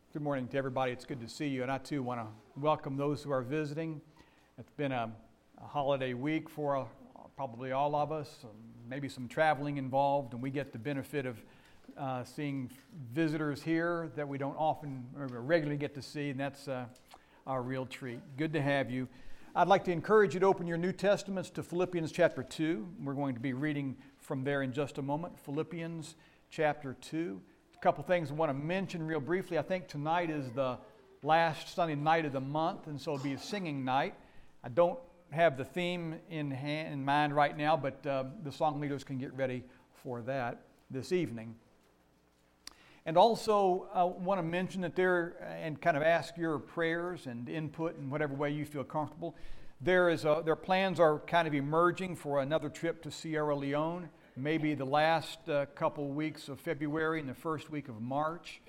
Good morning to everybody. It's good to see you, and I too want to welcome those who are visiting. It's been a holiday week for probably all of us, maybe some traveling involved, and we get the benefit of seeing visitors here that we don't often or regularly get to see, and that's our real treat. Good to have you. I'd like to encourage you to open your New Testaments to Philippians chapter 2. We're going to be reading from there in just a moment. Philippians chapter 2. A couple things I want to mention real briefly. I think tonight is the last Sunday night of the month, and so it'll be a singing night. I don't have the theme in mind right now, but the song leaders can get ready for that this evening. And also, I want to mention that and kind of ask your prayers and input in whatever way you feel comfortable. Their plans are kind of emerging for another trip to Sierra Leone, maybe the last couple weeks of February and the first week of March.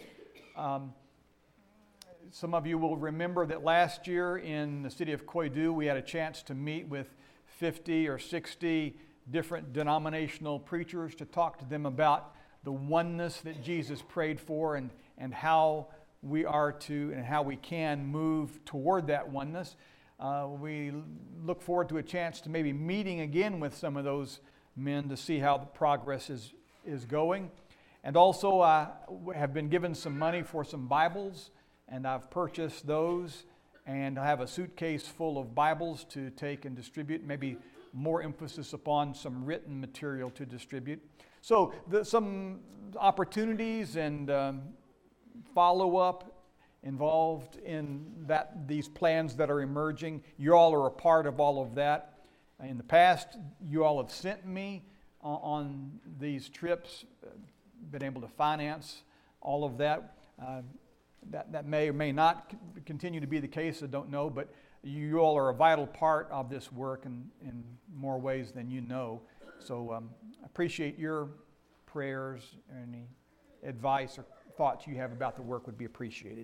Some of you will remember that last year in the city of Koidu, we had a chance to meet with 50 or 60 different denominational preachers to talk to them about the oneness that Jesus prayed for and how we are to and how we can move toward that oneness. We look forward to a chance to maybe meeting again with some of those men to see how the progress is going. And also I have been given some money for some Bibles, and I've purchased those, and I have a suitcase full of Bibles to take and distribute, maybe more emphasis upon some written material to distribute. So some opportunities and follow-up involved in these plans that are emerging. You all are a part of all of that. In the past, you all have sent me on these trips, been able to finance all of that. That may or may not continue to be the case, I don't know, but you all are a vital part of this work in more ways than you know. So I appreciate your prayers. Any advice or thoughts you have about the work would be appreciated.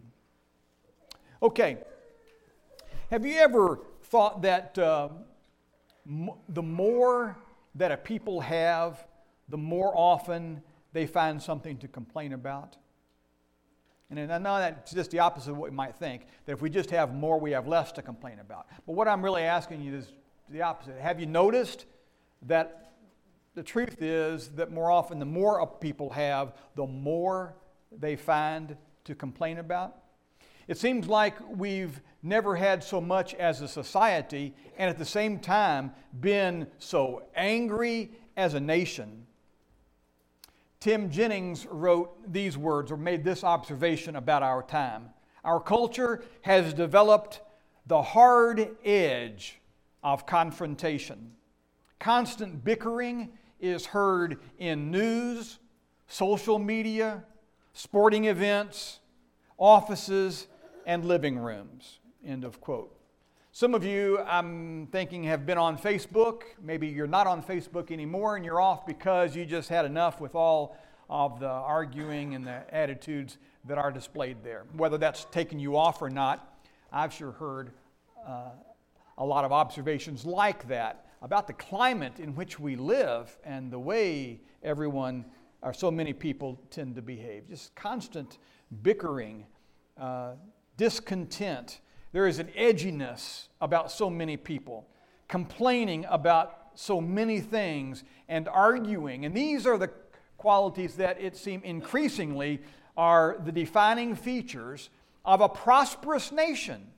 Okay. Have you ever thought that the more that a people have, the more often they find something to complain about? And I know that's just the opposite of what we might think, that if we just have more, we have less to complain about. But what I'm really asking you is the opposite. Have you noticed that the truth is that more often, the more people have, the more they find to complain about? It seems like we've never had so much as a society, and at the same time been so angry as a nation. Tim Jennings wrote these words, or made this observation about our time. Our culture has developed the hard edge of confrontation. Constant bickering is heard in news, social media, sporting events, offices, and living rooms. End of quote. Some of you, I'm thinking, have been on Facebook. Maybe you're not on Facebook anymore and you're off because you just had enough with all of the arguing and the attitudes that are displayed there. Whether that's taken you off or not, I've sure heard a lot of observations like that about the climate in which we live and the way everyone, or so many people, tend to behave. Just constant bickering, discontent. There is an edginess about so many people, complaining about so many things and arguing. And these are the qualities that it seems increasingly are the defining features of a prosperous nation.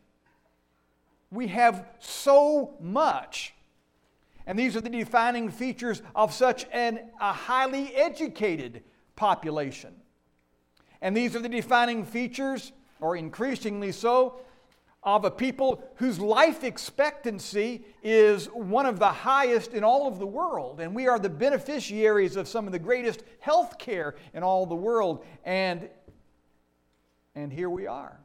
We have so much. And these are the defining features of such a highly educated population. And these are the defining features, or increasingly so, of a people whose life expectancy is one of the highest in all of the world. And we are the beneficiaries of some of the greatest health care in all the world. And here we are.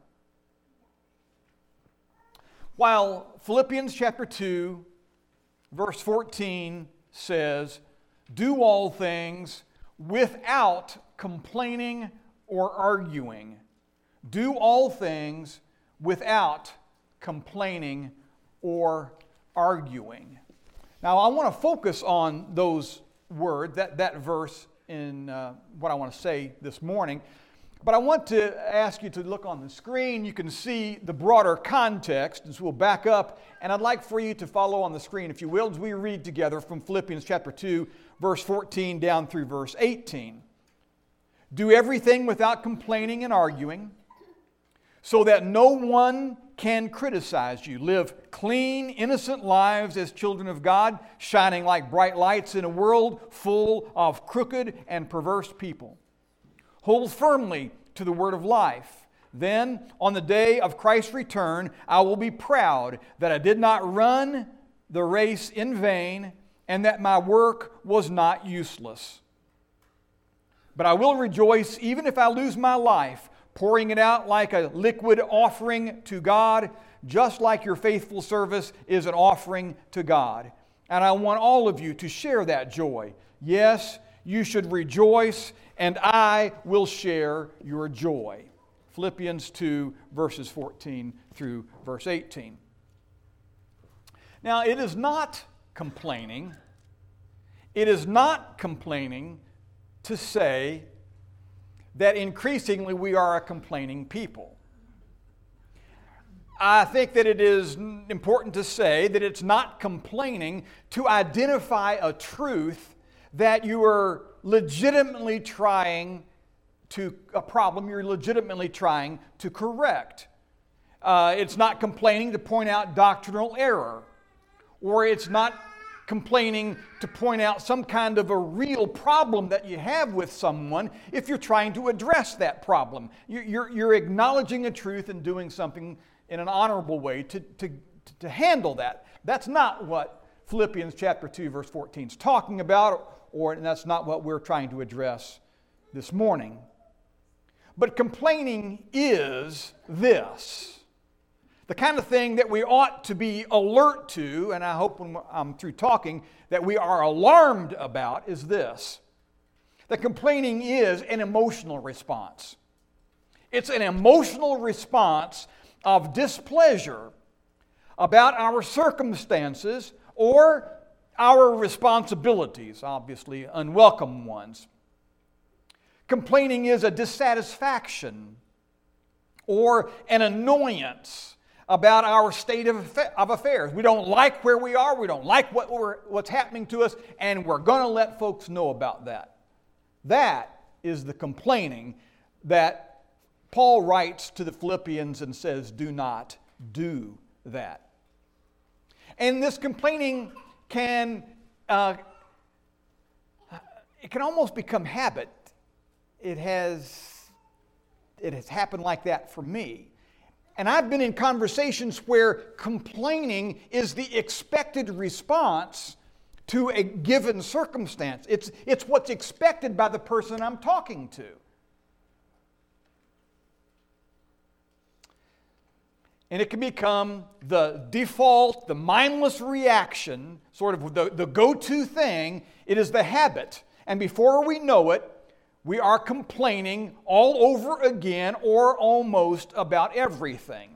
While Philippians chapter 2, verse 14 says, "Do all things without complaining or arguing." Do all things without complaining or arguing. Now, I want to focus on those words, that verse in what I want to say this morning. But I want to ask you to look on the screen. You can see the broader context, and so we'll back up. And I'd like for you to follow on the screen, if you will, as we read together from Philippians chapter 2, verse 14 down through verse 18. Do everything without complaining and arguing, so that no one can criticize you. Live clean, innocent lives as children of God, shining like bright lights in a world full of crooked and perverse people. Hold firmly to the word of life. Then, on the day of Christ's return, I will be proud that I did not run the race in vain and that my work was not useless. But I will rejoice even if I lose my life, pouring it out like a liquid offering to God, just like your faithful service is an offering to God. And I want all of you to share that joy. Yes, you should rejoice, and I will share your joy. Philippians 2, verses 14 through verse 18. Now, it is not complaining. It is not complaining to say that increasingly we are a complaining people. I think that it is important to say that it's not complaining to identify a truth that you are legitimately trying to, a problem you're legitimately trying to correct. It's not complaining to point out doctrinal error, or it's not complaining to point out some kind of a real problem that you have with someone if you're trying to address that problem. You're acknowledging a truth and doing something in an honorable way to handle that. That's not what Philippians chapter 2, verse 14 is talking about, and that's not what we're trying to address this morning. But complaining is this. The kind of thing that we ought to be alert to, and I hope when I'm through talking, that we are alarmed about, is this. That complaining is an emotional response. It's an emotional response of displeasure about our circumstances or our responsibilities, obviously unwelcome ones. Complaining is a dissatisfaction or an annoyance about our state of affairs. We don't like where we are, we don't like what's happening to us, and we're going to let folks know about that. That is the complaining that Paul writes to the Philippians and says, do not do that. And this complaining can almost become habit. It has happened like that for me. And I've been in conversations where complaining is the expected response to a given circumstance. It's what's expected by the person I'm talking to. And it can become the default, the mindless reaction, sort of the go-to thing. It is the habit. And before we know it, we are complaining all over again or almost about everything.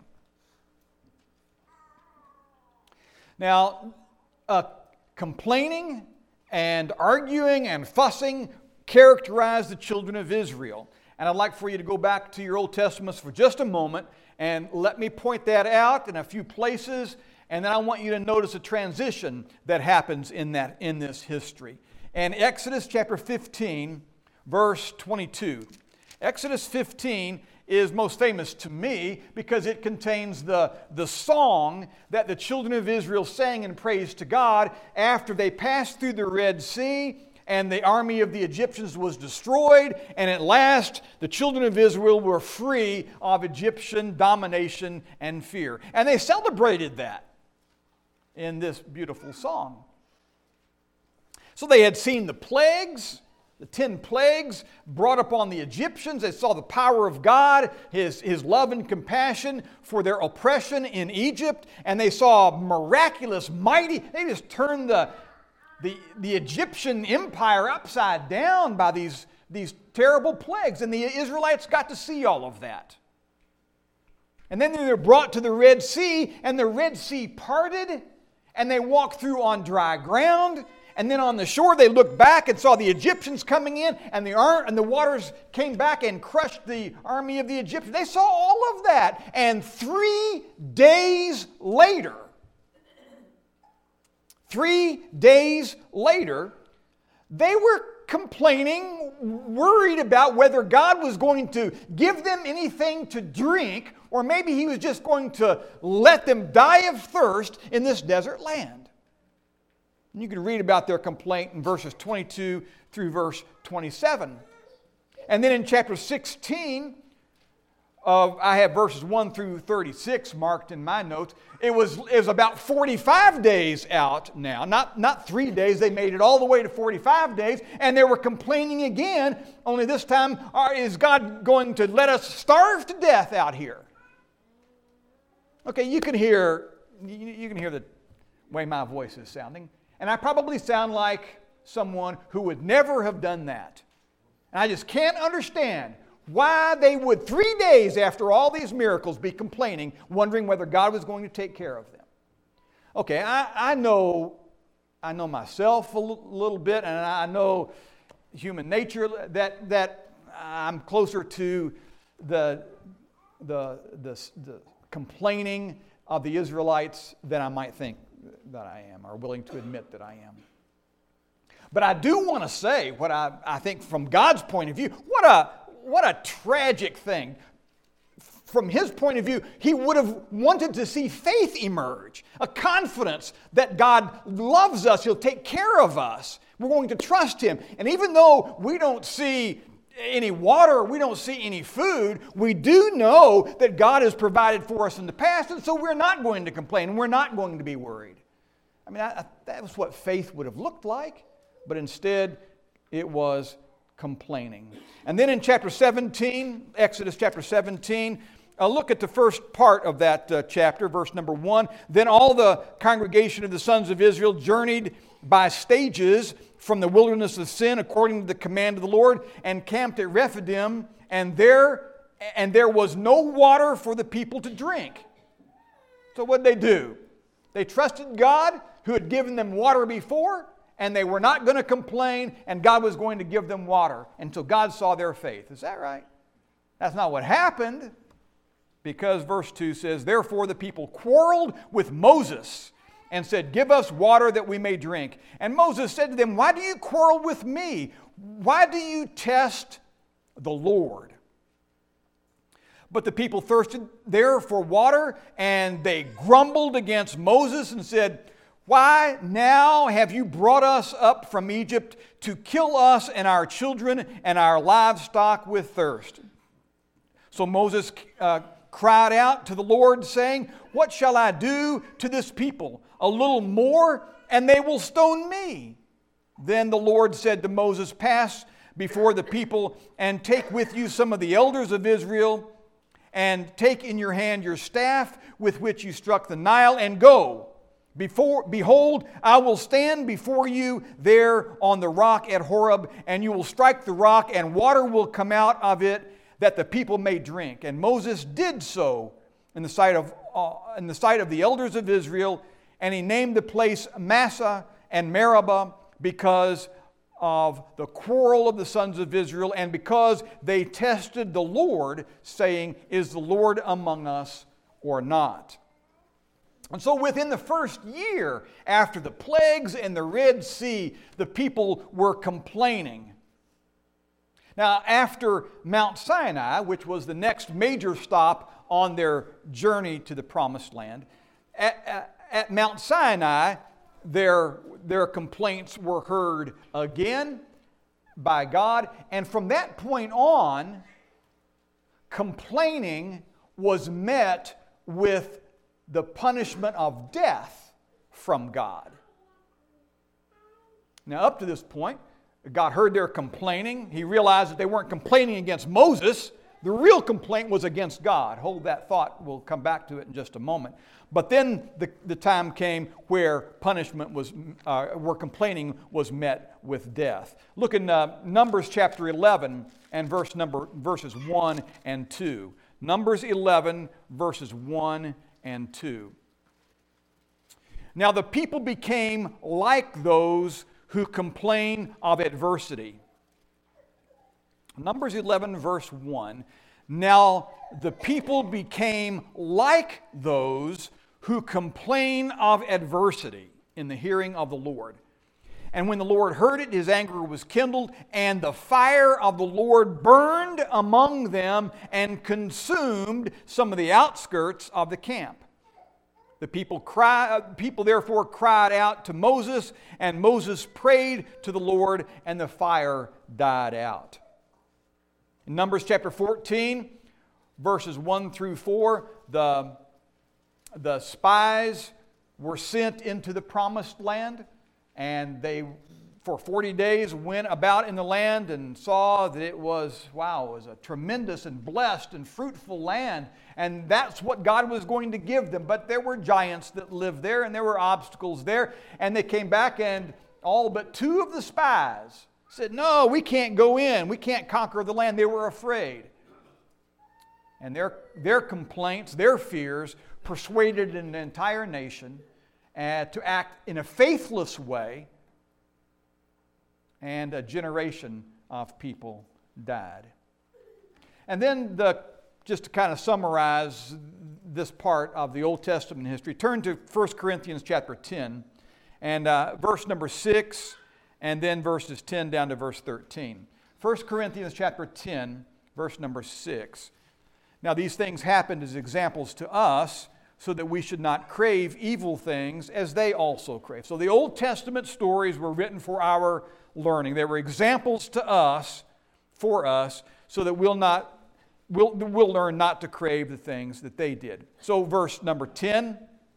Now, complaining and arguing and fussing characterize the children of Israel. And I'd like for you to go back to your Old Testaments for just a moment and let me point that out in a few places, and then I want you to notice a transition that happens in this history. And Exodus chapter 15, verse 22. Exodus 15 is most famous to me because it contains the song that the children of Israel sang in praise to God after they passed through the Red Sea and the army of the Egyptians was destroyed, and at last the children of Israel were free of Egyptian domination and fear. And they celebrated that in this beautiful song. So they had seen the plagues, the 10 plagues brought upon the Egyptians. They saw the power of God, His love and compassion for their oppression in Egypt. And they saw miraculous, mighty, they just turned the Egyptian empire upside down by these terrible plagues. And the Israelites got to see all of that. And then they were brought to the Red Sea, and the Red Sea parted, and they walked through on dry ground. And then on the shore they looked back and saw the Egyptians coming in, and the waters came back and crushed the army of the Egyptians. They saw all of that. And 3 days later, 3 days later, they were complaining, worried about whether God was going to give them anything to drink, or maybe He was just going to let them die of thirst in this desert land. And you can read about their complaint in verses 22 through verse 27. And then in chapter 16, I have verses 1 through 36 marked in my notes. It was about 45 days out now. Not 3 days. They made it all the way to 45 days. And they were complaining again. Only this time, is God going to let us starve to death out here? Okay, you can hear the way my voice is sounding. And I probably sound like someone who would never have done that. And I just can't understand why they would 3 days after all these miracles be complaining, wondering whether God was going to take care of them. Okay, I know myself a little bit, and I know human nature, that I'm closer to the complaining of the Israelites than I might think that I am, or willing to admit that I am. But I do want to say what I think from God's point of view, what a tragic thing. From His point of view, He would have wanted to see faith emerge, a confidence that God loves us, He'll take care of us. We're going to trust Him. And even though we don't see any water, we don't see any food, we do know that God has provided for us in the past, and so we're not going to complain, and we're not going to be worried. I mean, that was what faith would have looked like, but instead it was complaining. And then in chapter 17, Exodus chapter 17, look at the first part of that chapter, verse number 1. Then all the congregation of the sons of Israel journeyed by stages from the wilderness of Sin according to the command of the Lord, and camped at Rephidim, and there was no water for the people to drink. So what did they do? They trusted God, who had given them water before, and they were not going to complain, and God was going to give them water until God saw their faith. Is that right? That's not what happened, because verse 2 says, Therefore the people quarreled with Moses and said, Give us water that we may drink. And Moses said to them, Why do you quarrel with me? Why do you test the Lord? But the people thirsted there for water, and they grumbled against Moses and said, Why now have you brought us up from Egypt to kill us and our children and our livestock with thirst? So Moses cried out to the Lord, saying, What shall I do to this people? A little more, and they will stone me. Then the Lord said to Moses, Pass before the people, and take with you some of the elders of Israel, and take in your hand your staff with which you struck the Nile, and go. Behold, I will stand before you there on the rock at Horeb, and you will strike the rock, and water will come out of it, that the people may drink. And Moses did so in the sight of the elders of Israel, and he named the place Massah and Meribah because of the quarrel of the sons of Israel, and because they tested the Lord, saying, Is the Lord among us or not? And so within the first year after the plagues and the Red Sea, the people were complaining. Now, after Mount Sinai, which was the next major stop on their journey to the Promised Land, at Mount Sinai, their complaints were heard again by God. And from that point on, complaining was met with the punishment of death from God. Now, up to this point, God heard their complaining. He realized that they weren't complaining against Moses. The real complaint was against God. Hold that thought. We'll come back to it in just a moment. But then the time came where punishment was, where complaining was met with death. Look in Numbers chapter 11 and verses 1 and 2. Numbers 11, verses 1 and 2. Now the people became like those who complain of adversity. Numbers 11, verse 1. Now the people became like those who complain of adversity in the hearing of the Lord. And when the Lord heard it, his anger was kindled, and the fire of the Lord burned among them and consumed some of the outskirts of the camp. The people therefore cried out to Moses, and Moses prayed to the Lord, and the fire died out. In Numbers chapter 14, verses 1 through 4, the spies were sent into the promised land, and they, for 40 days, went about in the land and saw that it was a tremendous and blessed and fruitful land. And that's what God was going to give them. But there were giants that lived there, and there were obstacles there. And they came back, and all but 2 of the spies said, "No, we can't go in. We can't conquer the land." They were afraid. And their complaints, their fears, persuaded an entire nation to act in a faithless way, and a generation of people died. And then, just to kind of summarize this part of the Old Testament history, turn to 1 Corinthians chapter 10, and verse number 6, and then verses 10 down to verse 13. 1 Corinthians chapter 10, verse number 6. Now these things happened as examples to us, so that we should not crave evil things as they also crave. So the Old Testament stories were written for our learning. They were examples to us, for us, so that we'll learn not to crave the things that they did. So verse number 10.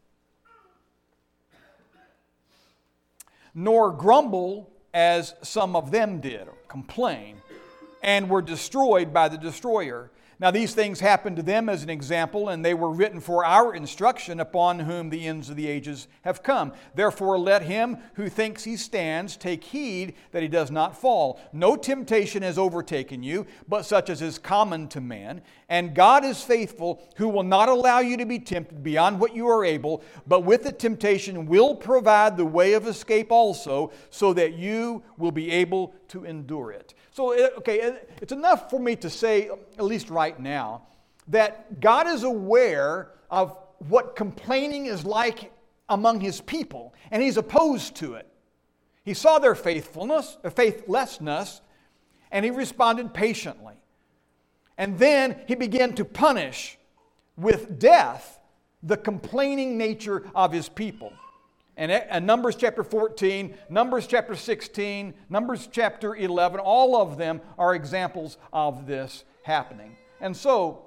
Nor grumble as some of them did, or complain, and were destroyed by the destroyer. Now these things happened to them as an example, and they were written for our instruction, upon whom the ends of the ages have come. Therefore let him who thinks he stands take heed that he does not fall. No temptation has overtaken you, but such as is common to man. And God is faithful, who will not allow you to be tempted beyond what you are able, but with the temptation will provide the way of escape also, so that you will be able to endure it. So, it's enough for me to say, at least right now, that God is aware of what complaining is like among His people, and He's opposed to it. He saw their faithlessness, and He responded patiently. And then He began to punish with death the complaining nature of His people. And Numbers chapter 14, Numbers chapter 16, Numbers chapter 11, all of them are examples of this happening. And so,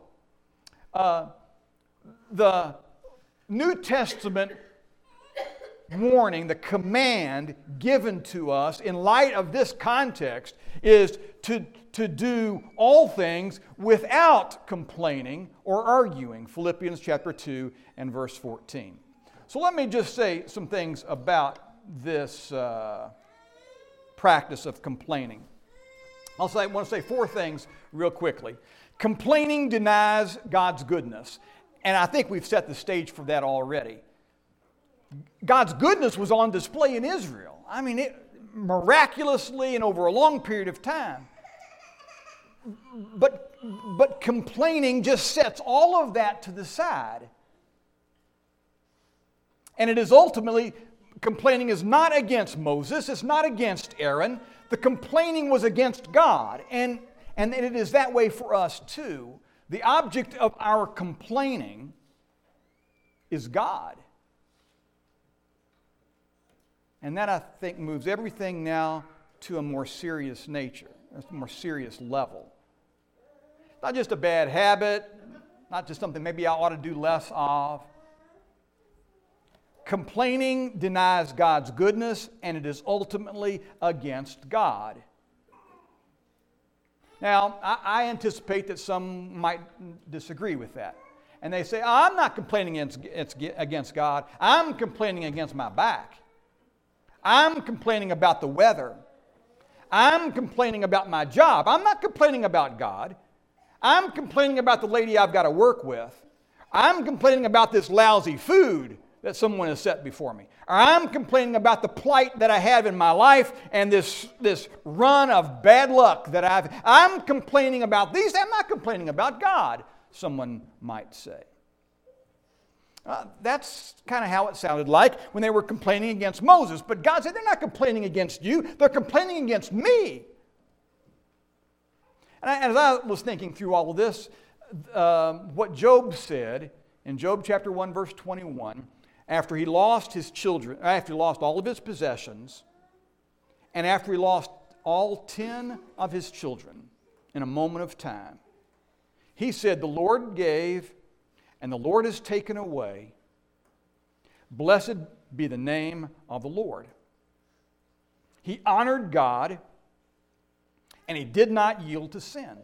the New Testament warning, the command given to us in light of this context is to do all things without complaining or arguing. Philippians chapter 2 and verse 14. So let me just say some things about this practice of complaining. I want to say 4 things real quickly. Complaining denies God's goodness. And I think we've set the stage for that already. God's goodness was on display in Israel. I mean, miraculously and over a long period of time. But complaining just sets all of that to the side. And it is ultimately, complaining is not against Moses, it's not against Aaron. The complaining was against God. And it is that way for us too. The object of our complaining is God. And that, I think, moves everything now to a more serious nature, a more serious level. Not just a bad habit, not just something maybe I ought to do less of. Complaining denies God's goodness, and it is ultimately against God. Now, I anticipate that some might disagree with that. And they say, I'm not complaining against God. I'm complaining against my back. I'm complaining about the weather. I'm complaining about my job. I'm not complaining about God. I'm complaining about the lady I've got to work with. I'm complaining about this lousy food that someone has set before me. Or I'm complaining about the plight that I have in my life and this run of bad luck that I'm complaining about these. I'm not complaining about God, someone might say. That's kind of how it sounded like when they were complaining against Moses. But God said, they're not complaining against you. They're complaining against me. And as I was thinking through all of this, what Job said in Job chapter 1, verse 21, after he lost his children, after he lost all of his possessions, and after he lost all 10 of his children in a moment of time, he said, the Lord gave, and the Lord has taken away. Blessed be the name of the Lord. He honored God, and he did not yield to sin.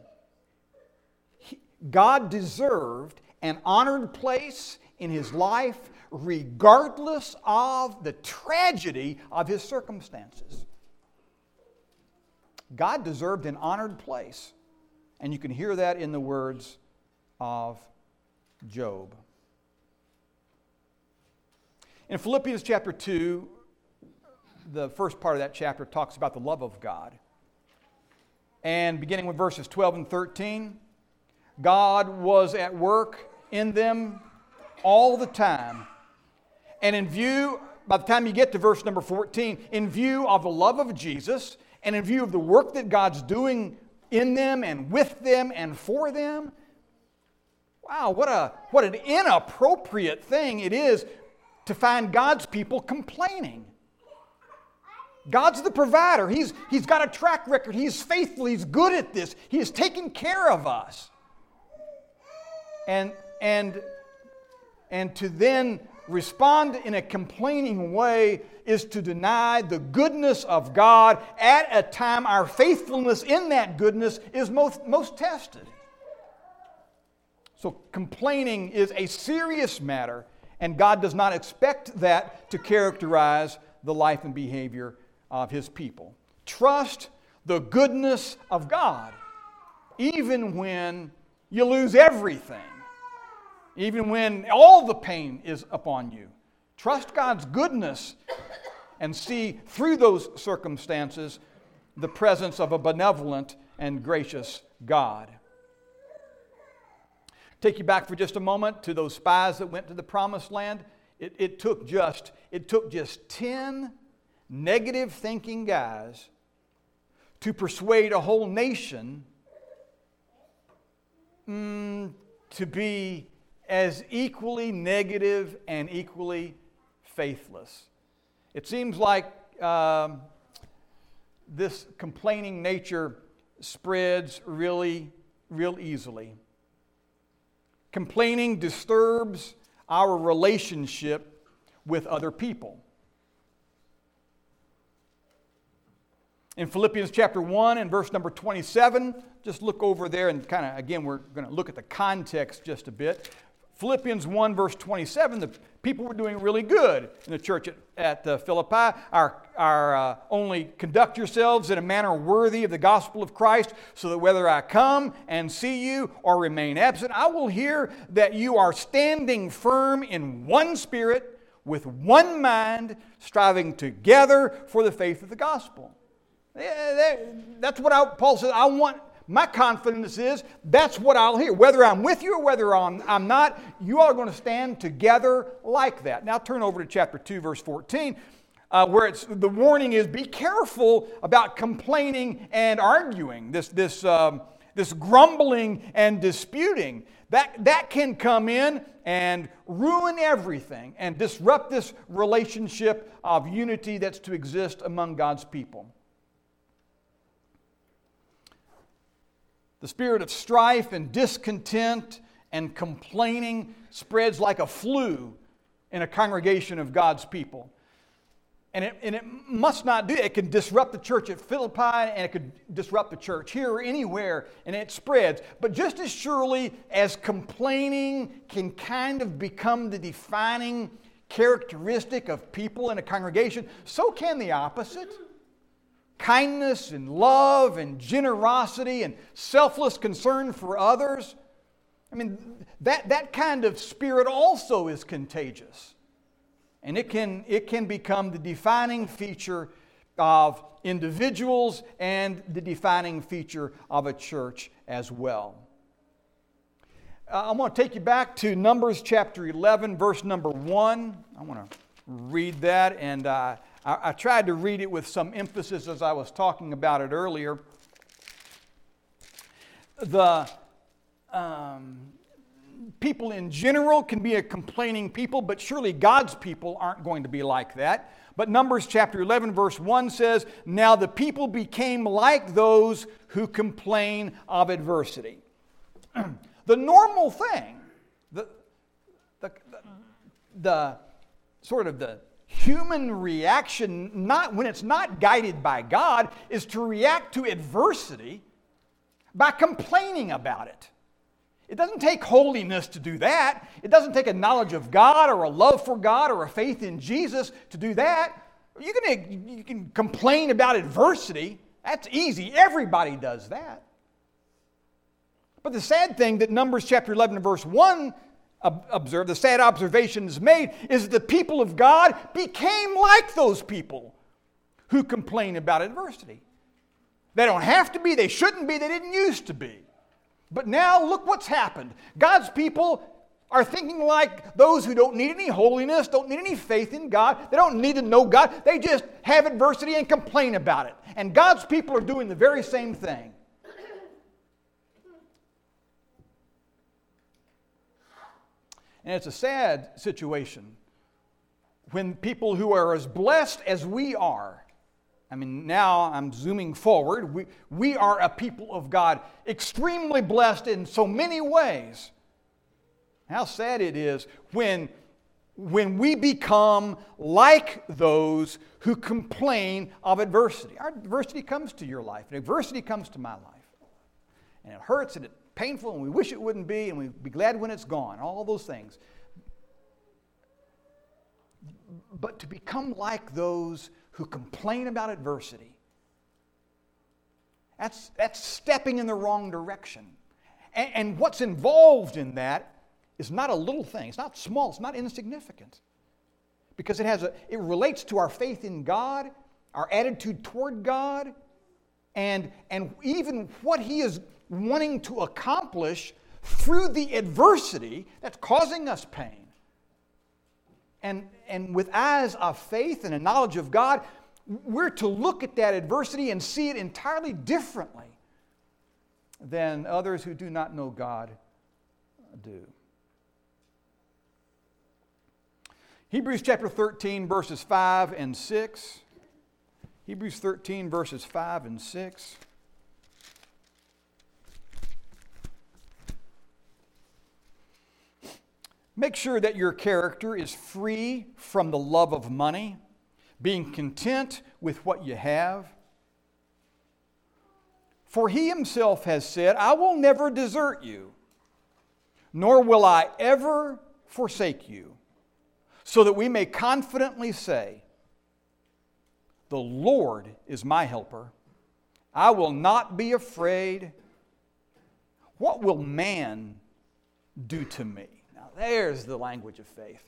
God deserved an honored place in his life regardless of the tragedy of his circumstances. God deserved an honored place. And you can hear that in the words of Job. In Philippians chapter 2, the first part of that chapter talks about the love of God. And beginning with verses 12 and 13, God was at work in them all the time. And in view, by the time you get to verse number 14, in view of the love of Jesus and in view of the work that God's doing in them and with them and for them, wow, what an inappropriate thing it is to find God's people complaining. God's the provider. He's got a track record. He's faithful. He's good at this. He is taking care of us. And to then respond in a complaining way is to deny the goodness of God at a time our faithfulness in that goodness is most tested. So complaining is a serious matter, and God does not expect that to characterize the life and behavior of His people. Trust the goodness of God, even when you lose everything, even when all the pain is upon you. Trust God's goodness and see through those circumstances the presence of a benevolent and gracious God. Take you back for just a moment to those spies that went to the Promised Land. It took just 10 negative thinking guys to persuade a whole nation to be as equally negative and equally faithless. It seems like this complaining nature spreads real easily. Complaining disturbs our relationship with other people. In Philippians chapter 1 and verse number 27, just look over there and kind of, again, we're going to look at the context just a bit. Philippians 1 verse 27, the people were doing really good in the church at Philippi. Only conduct yourselves in a manner worthy of the gospel of Christ, so that whether I come and see you or remain absent, I will hear that you are standing firm in one spirit, with one mind, striving together for the faith of the gospel. That's what Paul says. I want. My confidence is that's what I'll hear. Whether I'm with you or whether I'm not, you are going to stand together like that. Now turn over to chapter 2, verse 14, where the warning is be careful about complaining and arguing, this grumbling and disputing. That can come in and ruin everything and disrupt this relationship of unity that's to exist among God's people. The spirit of strife and discontent and complaining spreads like a flu in a congregation of God's people. And it must not do. It can disrupt the church at Philippi, and it could disrupt the church here or anywhere, and it spreads. But just as surely as complaining can kind of become the defining characteristic of people in a congregation, so can the opposite. Kindness and love and generosity and selfless concern for others. I mean, that kind of spirit also is contagious. And it can become the defining feature of individuals and the defining feature of a church as well. I want to take you back to Numbers chapter 11, verse number 1. I want to read that, and I tried to read it with some emphasis as I was talking about it earlier. The people in general can be a complaining people, but surely God's people aren't going to be like that. But Numbers chapter 11 verse 1 says, "Now the people became like those who complain of adversity." The normal thing, the sort of the human reaction, not when it's not guided by God, is to react to adversity by complaining about it. It doesn't take holiness to do that. It doesn't take a knowledge of God or a love for God or a faith in Jesus to do that. You can complain about adversity. That's easy. Everybody does that. But the sad thing that Numbers chapter 11 and verse 1 observe, the sad observation is made, is that the people of God became like those people who complain about adversity. They don't have to be, they shouldn't be, they didn't used to be. But now look what's happened. God's people are thinking like those who don't need any holiness, don't need any faith in God. They don't need to know God. They just have adversity and complain about it. And God's people are doing the very same thing. And it's a sad situation when people who are as blessed as we are, I mean, now I'm zooming forward, we are a people of God, extremely blessed in so many ways. How sad it is when we become like those who complain of adversity. Our adversity comes to your life, and adversity comes to my life. And it hurts, and it's painful, and we wish it wouldn't be, and we'd be glad when it's gone, all those things. But to become like those who complain about adversity, that's stepping in the wrong direction. And what's involved in that is not a little thing. It's not small. It's not insignificant. Because it relates to our faith in God, our attitude toward God, and even what He is wanting to accomplish through the adversity that's causing us pain. And with eyes of faith and a knowledge of God, we're to look at that adversity and see it entirely differently than others who do not know God do. Hebrews chapter 13, verses 5 and 6. Hebrews 13, verses 5 and 6. Make sure that your character is free from the love of money, being content with what you have. For He Himself has said, "I will never desert you, nor will I ever forsake you," so that we may confidently say, "The Lord is my helper. I will not be afraid. What will man do to me?" There's the language of faith.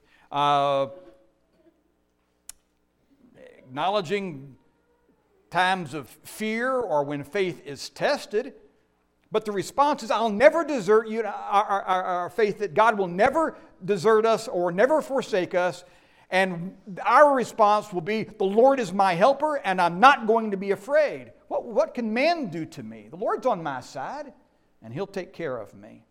Acknowledging times of fear or when faith is tested. But the response is, I'll never desert you. Our faith that God will never desert us or never forsake us. And our response will be, the Lord is my helper and I'm not going to be afraid. What can man do to me? The Lord's on my side and He'll take care of me.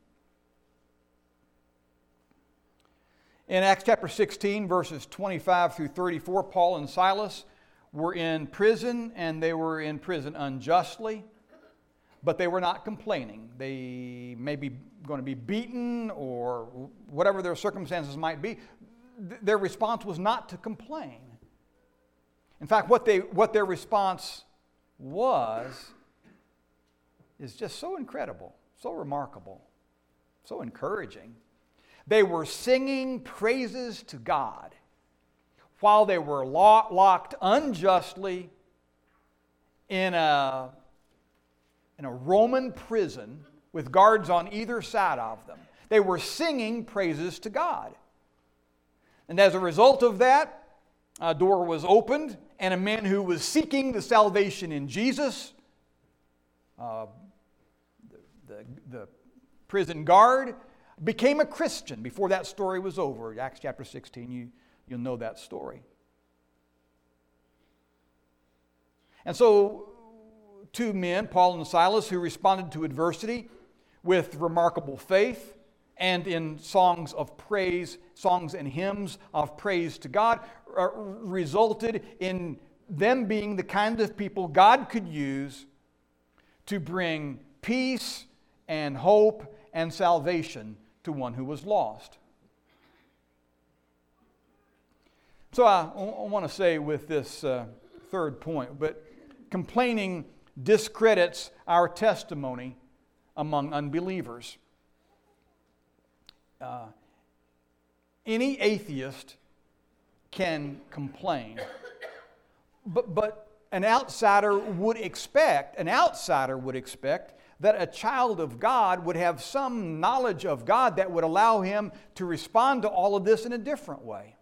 In Acts chapter 16, verses 25 through 34, Paul and Silas were in prison, and they were in prison unjustly, but they were not complaining. They may be going to be beaten or whatever their circumstances might be. Their response was not to complain. In fact, what their response is just so incredible, so remarkable, so encouraging. They were singing praises to God while they were locked unjustly in a Roman prison with guards on either side of them. They were singing praises to God. And as a result of that, a door was opened, and a man who was seeking the salvation in Jesus, the prison guard, became a Christian before that story was over. Acts chapter 16, you'll know that story. And so, two men, Paul and Silas, who responded to adversity with remarkable faith and in songs of praise, songs and hymns of praise to God, resulted in them being the kind of people God could use to bring peace and hope and salvation to one who was lost. So I want to say with this third point, but complaining discredits our testimony among unbelievers. Any atheist can complain, but an outsider would expect that a child of God would have some knowledge of God that would allow him to respond to all of this in a different way.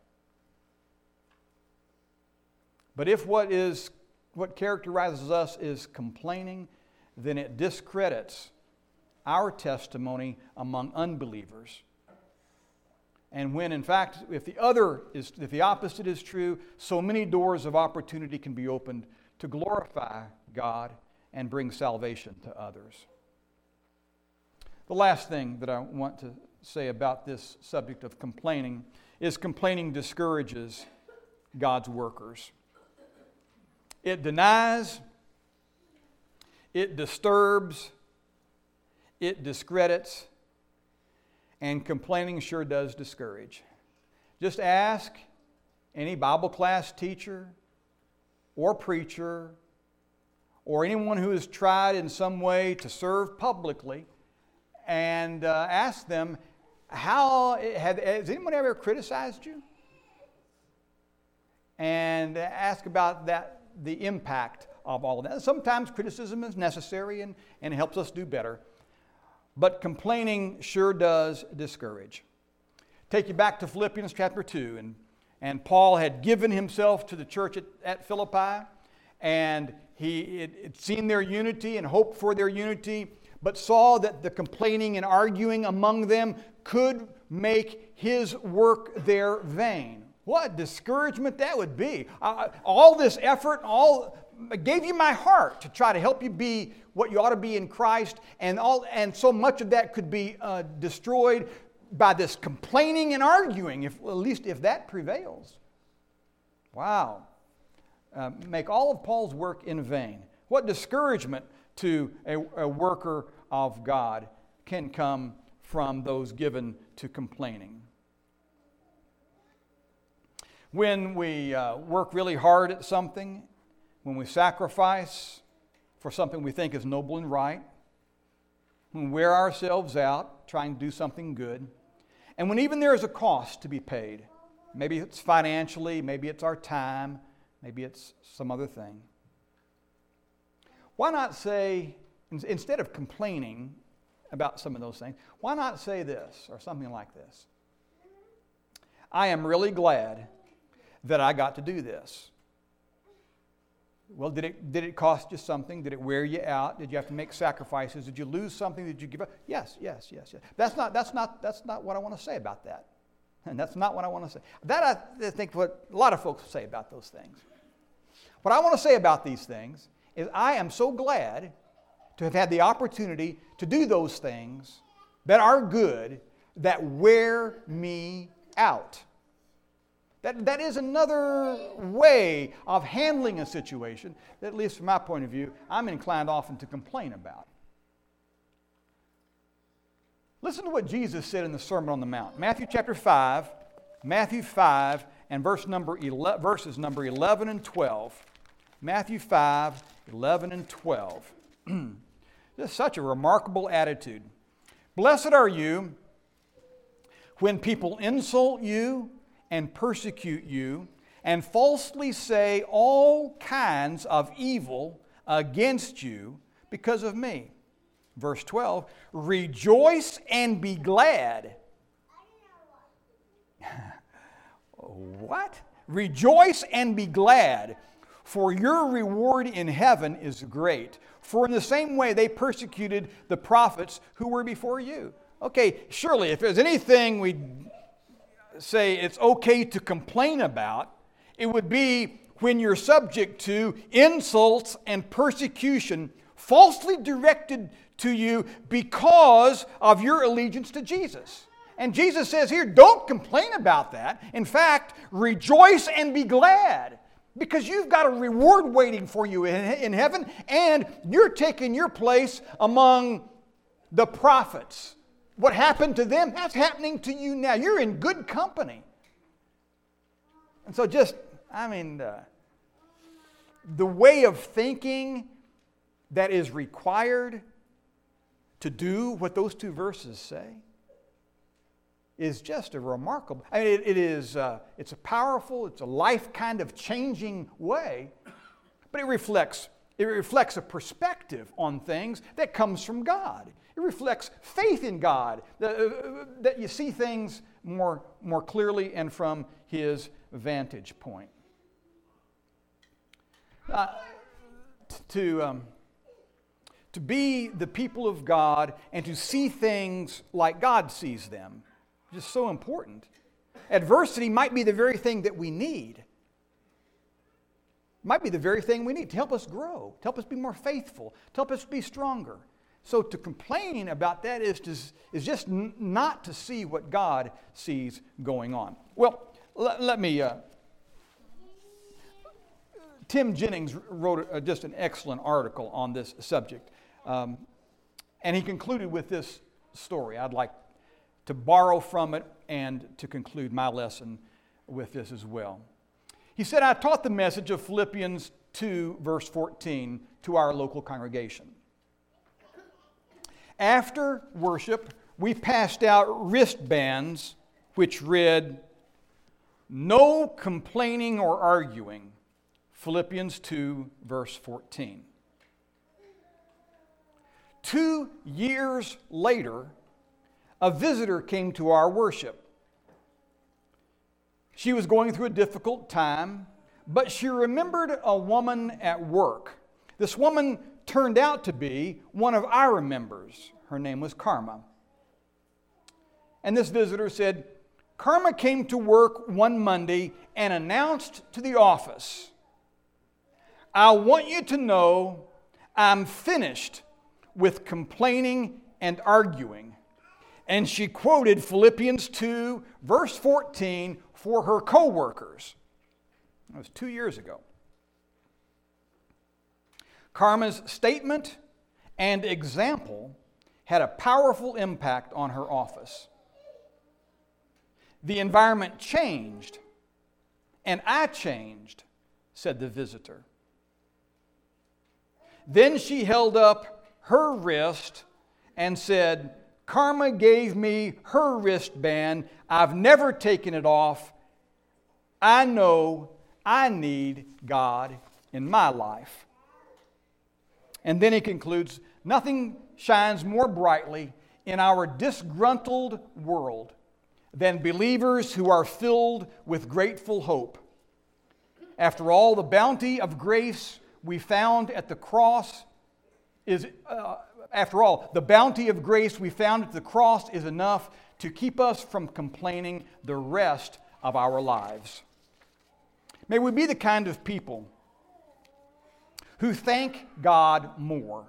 But if what characterizes us is complaining, then it discredits our testimony among unbelievers. And when, in fact, if the opposite is true, so many doors of opportunity can be opened to glorify God and bring salvation to others. The last thing that I want to say about this subject of complaining is complaining discourages God's workers. It denies, it disturbs, it discredits, and complaining sure does discourage. Just ask any Bible class teacher or preacher or anyone who has tried in some way to serve publicly and ask them, has anyone ever criticized you? And ask about the impact of all of that. Sometimes criticism is necessary and helps us do better. But complaining sure does discourage. Take you back to Philippians chapter 2. And Paul had given himself to the church at Philippi. And he had seen their unity and hoped for their unity, but saw that the complaining and arguing among them could make his work there vain. What discouragement that would be. All this effort, I gave you my heart to try to help you be what you ought to be in Christ, and so much of that could be destroyed by this complaining and arguing, at least if that prevails. Wow. Make all of Paul's work in vain. What discouragement to a worker of God can come from those given to complaining. When we work really hard at something, when we sacrifice for something we think is noble and right, when we wear ourselves out trying to do something good, and when even there is a cost to be paid, maybe it's financially, maybe it's our time, maybe it's some other thing. Why not say, instead of complaining about some of those things, why not say this or something like this? I am really glad that I got to do this. Well, did it cost you something? Did it wear you out? Did you have to make sacrifices? Did you lose something? Did you give up? Yes. That's not what I want to say about that. And that's not what I want to say. That I think what a lot of folks say about those things. What I want to say about these things is I am so glad to have had the opportunity to do those things that are good, that wear me out. That is another way of handling a situation that, at least from my point of view, I'm inclined often to complain about. Listen to what Jesus said in the Sermon on the Mount. Matthew 5 and verses number 11 and 12. Matthew 5, 11 and 12. This is such a remarkable attitude. Blessed are you when people insult you and persecute you, and falsely say all kinds of evil against you because of me. Verse 12, rejoice and be glad. What? Rejoice and be glad, for your reward in heaven is great. For in the same way they persecuted the prophets who were before you. Okay, surely if there's anything we say it's okay to complain about, it would be when you're subject to insults and persecution falsely directed to you because of your allegiance to Jesus. And Jesus says here, don't complain about that. In fact, rejoice and be glad, because you've got a reward waiting for you in heaven, and you're taking your place among the prophets. What happened to them, that's happening to you now. You're in good company. And so the way of thinking that is required to do what those two verses say is just a remarkable. It's a powerful, it's a life kind of changing way, but it reflects a perspective on things that comes from God. It reflects faith in God, that you see things more clearly and from His vantage point. To be the people of God and to see things like God sees them, just so important. Adversity might be the very thing that we need. Might be the very thing we need to help us grow, to help us be more faithful, to help us be stronger. So to complain about that is just not to see what God sees going on. Well, let me... Tim Jennings wrote just an excellent article on this subject. And he concluded with this story. I'd like to borrow from it and to conclude my lesson with this as well. He said, I taught the message of Philippians 2, verse 14 to our local congregation. After worship, we passed out wristbands which read, "No complaining or arguing." Philippians 2, verse 14. 2 years later, a visitor came to our worship. She was going through a difficult time, but she remembered a woman at work. This woman turned out to be one of our members. Her name was Karma. And this visitor said, Karma came to work one Monday and announced to the office, I want you to know I'm finished with complaining and arguing. And she quoted Philippians 2, verse 14 for her co-workers. That was 2 years ago. Karma's statement and example had a powerful impact on her office. The environment changed, and I changed, said the visitor. Then she held up her wrist and said, Karma gave me her wristband. I've never taken it off. I know I need God in my life. And then he concludes, nothing shines more brightly in our disgruntled world than believers who are filled with grateful hope. After all, the bounty of grace we found at the cross is enough to keep us from complaining the rest of our lives. May we be the kind of people who thank God more,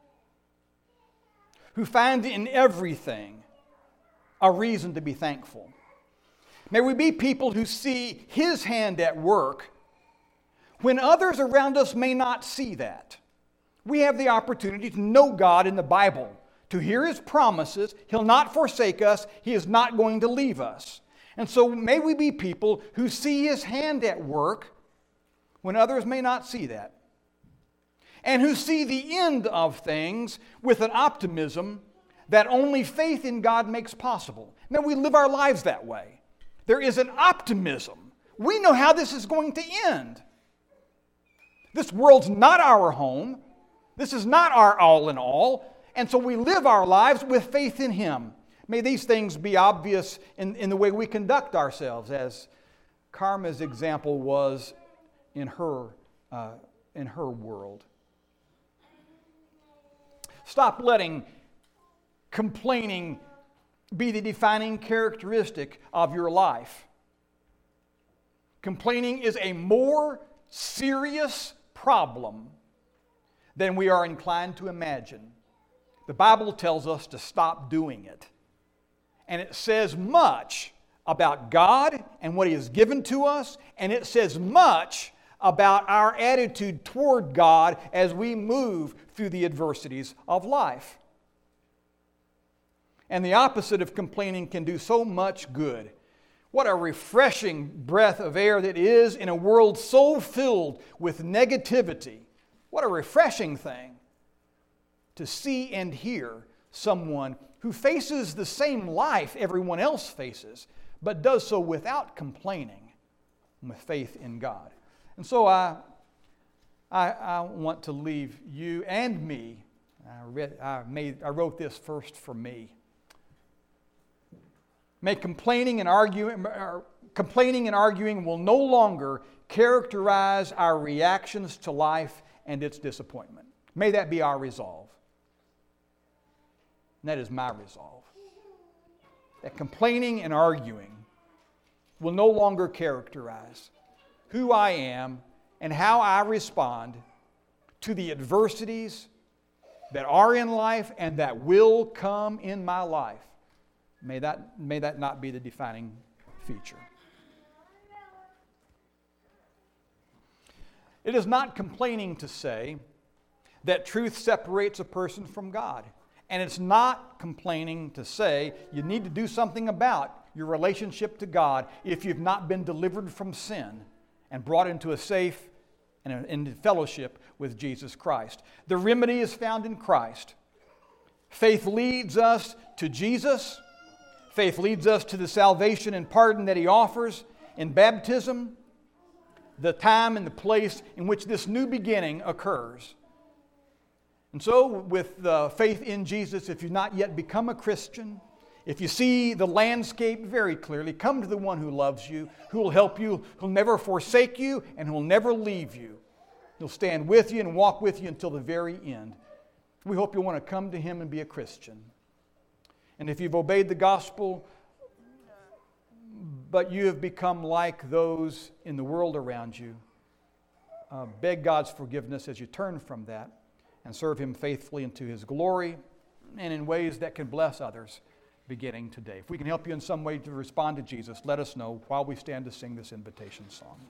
who find in everything a reason to be thankful. May we be people who see His hand at work when others around us may not see that. We have the opportunity to know God in the Bible, to hear His promises. He'll not forsake us. He is not going to leave us. And so may we be people who see His hand at work when others may not see that, and who see the end of things with an optimism that only faith in God makes possible. May we live our lives that way. There is an optimism. We know how this is going to end. This world's not our home. This is not our all in all. And so we live our lives with faith in Him. May these things be obvious in the way we conduct ourselves as Karma's example was in her world. Stop letting complaining be the defining characteristic of your life. Complaining is a more serious problem than we are inclined to imagine. The Bible tells us to stop doing it. And it says much about God and what He has given to us, and it says much about our attitude toward God as we move through the adversities of life. And the opposite of complaining can do so much good. What a refreshing breath of air that is in a world so filled with negativity. What a refreshing thing to see and hear someone who faces the same life everyone else faces, but does so without complaining, with faith in God. And so I want to leave you and me. I wrote this first for me. May complaining and arguing will no longer characterize our reactions to life and its disappointment. May that be our resolve. And that is my resolve. That complaining and arguing will no longer characterize who I am and how I respond to the adversities that are in life and that will come in my life. May that not be the defining feature. It is not complaining to say that truth separates a person from God. And it's not complaining to say you need to do something about your relationship to God if you've not been delivered from sin and brought into a safe and in fellowship with Jesus Christ. The remedy is found in Christ. Faith leads us to Jesus. Faith leads us to the salvation and pardon that He offers in baptism, the time and the place in which this new beginning occurs. And so, with faith in Jesus, if you've not yet become a Christian, if you see the landscape very clearly, come to the one who loves you, who will help you, who will never forsake you, and who will never leave you. He'll stand with you and walk with you until the very end. We hope you'll want to come to Him and be a Christian. And if you've obeyed the gospel, but you have become like those in the world around you, beg God's forgiveness as you turn from that and serve Him faithfully into His glory and in ways that can bless others beginning today. If we can help you in some way to respond to Jesus, let us know while we stand to sing this invitation song.